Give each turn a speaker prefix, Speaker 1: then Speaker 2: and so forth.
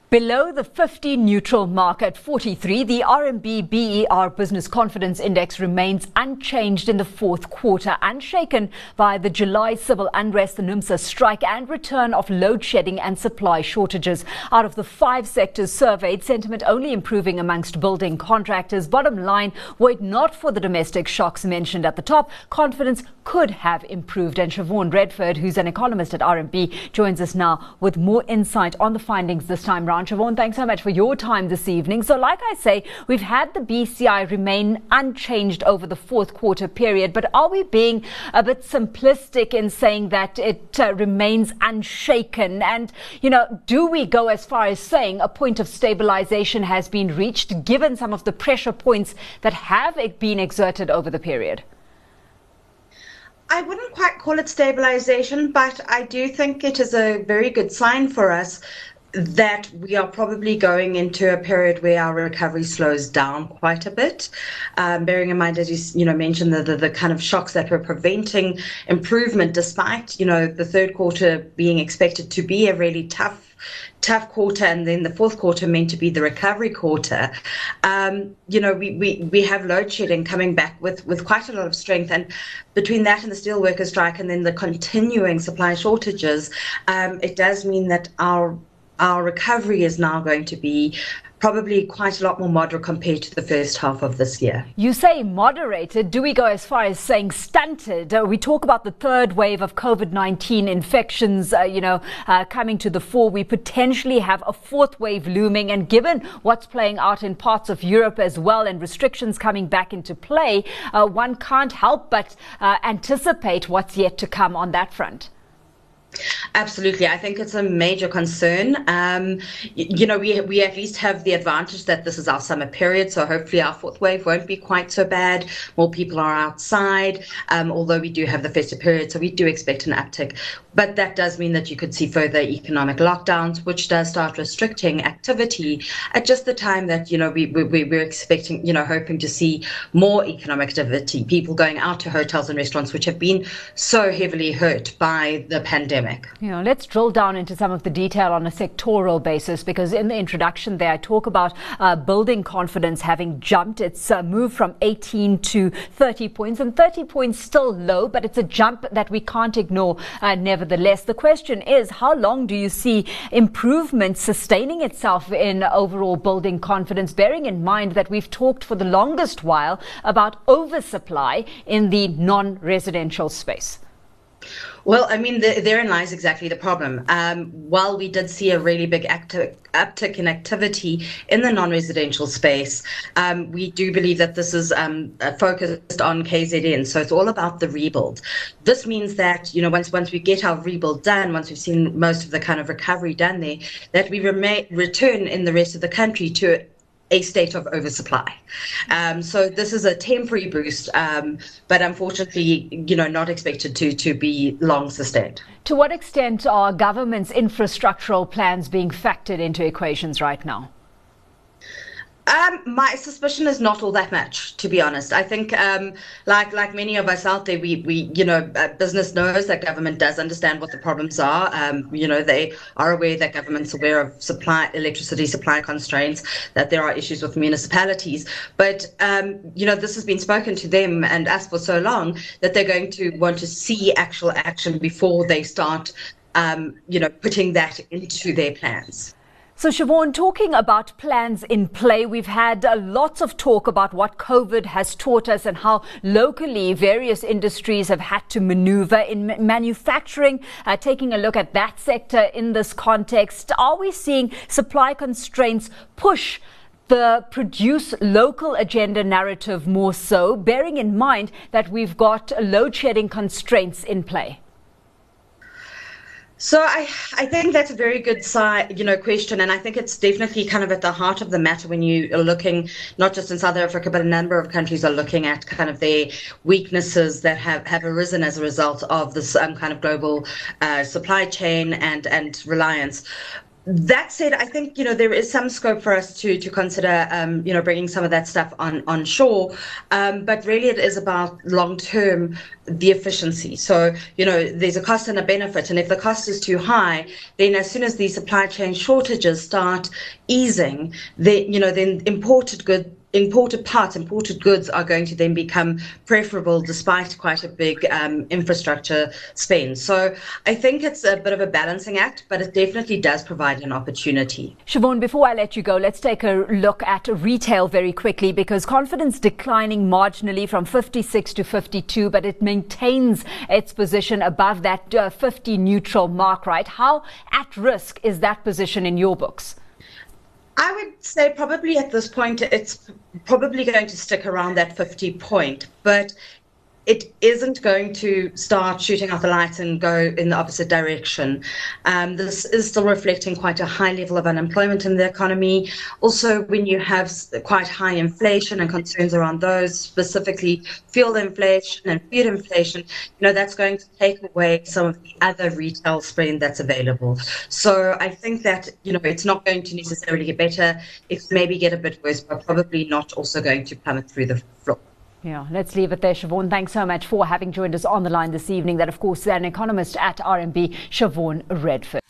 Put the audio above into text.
Speaker 1: Below the 50 neutral mark at 43, the RMB BER Business Confidence Index remains unchanged in the fourth quarter, unshaken by the July civil unrest, the NUMSA strike and return of load shedding and supply shortages. Out of the 5 sectors surveyed, sentiment only improving amongst building contractors. Bottom line, were it not for the domestic shocks mentioned at the top, confidence could have improved. And Siobhan Redford, who's an economist at RMB, joins us now with more insight on the findings this time round. Siobhan, thanks so much for your time this evening. So like I say, we've had the BCI remain unchanged over the fourth quarter period, but are we being a bit simplistic in saying that it remains unshaken? And, do we go as far as saying a point of stabilization has been reached, given some of the pressure points that have been exerted over the period?
Speaker 2: I wouldn't quite call it stabilization, but I do think it is a very good sign for us that we are probably going into a period where our recovery slows down quite a bit. Bearing in mind, as you mentioned, the kind of shocks that were preventing improvement, despite, the third quarter being expected to be a really tough quarter, and then the fourth quarter meant to be the recovery quarter. We have load shedding coming back with quite a lot of strength, and between that and the steelworkers strike and then the continuing supply shortages, it does mean that our recovery is now going to be probably quite a lot more moderate compared to the first half of this year.
Speaker 1: You say moderated. Do we go as far as saying stunted? We talk about the third wave of COVID-19 infections, coming to the fore. We potentially have a fourth wave looming. And given what's playing out in parts of Europe as well and restrictions coming back into play, one can't help but anticipate what's yet to come on that front.
Speaker 2: Absolutely. I think it's a major concern. We at least have the advantage that this is our summer period, so hopefully our fourth wave won't be quite so bad. More people are outside, although we do have the festive period, so we do expect an uptick. But that does mean that you could see further economic lockdowns, which does start restricting activity at just the time that, we're expecting, hoping to see more economic activity, people going out to hotels and restaurants, which have been so heavily hurt by the pandemic.
Speaker 1: Let's drill down into some of the detail on a sectoral basis, because in the introduction there, I talk about building confidence having jumped. It's moved from 18 to 30 points, and 30 points still low, but it's a jump that we can't ignore nevertheless. The question is, how long do you see improvement sustaining itself in overall building confidence, bearing in mind that we've talked for the longest while about oversupply in the non-residential space?
Speaker 2: Well, therein lies exactly the problem. While we did see a really big uptick in activity in the non-residential space, we do believe that this is focused on KZN. So it's all about the rebuild. This means that, once we get our rebuild done, once we've seen most of the kind of recovery done there, that we return in the rest of the country to a state of oversupply. So this is a temporary boost, but unfortunately, not expected to be long sustained.
Speaker 1: To what extent are government's infrastructural plans being factored into equations right now?
Speaker 2: My suspicion is not all that much, to be honest. I think, like many of us out there, we business knows that government does understand what the problems are. They are aware that government's aware of electricity supply constraints, that there are issues with municipalities. But, this has been spoken to them and us for so long that they're going to want to see actual action before they start, putting that into their plans.
Speaker 1: So, Siobhan, talking about plans in play, we've had lots of talk about what COVID has taught us and how locally various industries have had to maneuver in manufacturing. Taking a look at that sector in this context, are we seeing supply constraints push the produce local agenda narrative more so, bearing in mind that we've got load shedding constraints in play?
Speaker 2: So I think that's a very good question, and I think it's definitely kind of at the heart of the matter when you are looking, not just in South Africa, but a number of countries are looking at kind of their weaknesses that have arisen as a result of this kind of global supply chain and reliance. That said, I think, there is some scope for us to consider, bringing some of that stuff on shore. But really it is about long term, the efficiency. So, there's a cost and a benefit. And if the cost is too high, then as soon as the supply chain shortages start easing, then imported goods are going to then become preferable despite quite a big infrastructure spend. So I think it's a bit of a balancing act, but it definitely does provide an opportunity.
Speaker 1: Siobhan, before I let you go, let's take a look at retail very quickly, because confidence declining marginally from 56 to 52, but it maintains its position above that 50 neutral mark, right? How at risk is that position in your books?
Speaker 2: I would say probably at this point, it's probably going to stick around that 50 point, but it isn't going to start shooting out the lights and go in the opposite direction. This is still reflecting quite a high level of unemployment in the economy. Also, when you have quite high inflation and concerns around those, specifically fuel inflation and food inflation, that's going to take away some of the other retail spend that's available. So I think that, it's not going to necessarily get better. It's maybe get a bit worse, but probably not also going to plummet through the floor.
Speaker 1: Yeah, let's leave it there, Siobhan. Thanks so much for having joined us on the line this evening. That, of course, is an economist at RMB, Siobhan Redford.